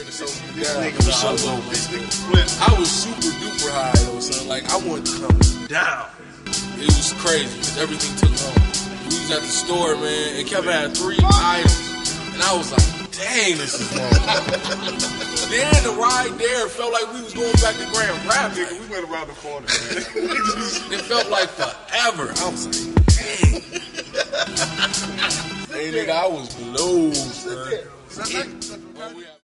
so I was super duper high though, son. Like I wanted to come down. It was crazy because everything took long. We was at the store, man, and Kevin had 3 items, and I was like, dang, this is long. Then the ride there felt like we was going back to Grand Rapids. We went around the corner, man. It felt like forever. I was like, dang. Hey, nigga, I was blown, son.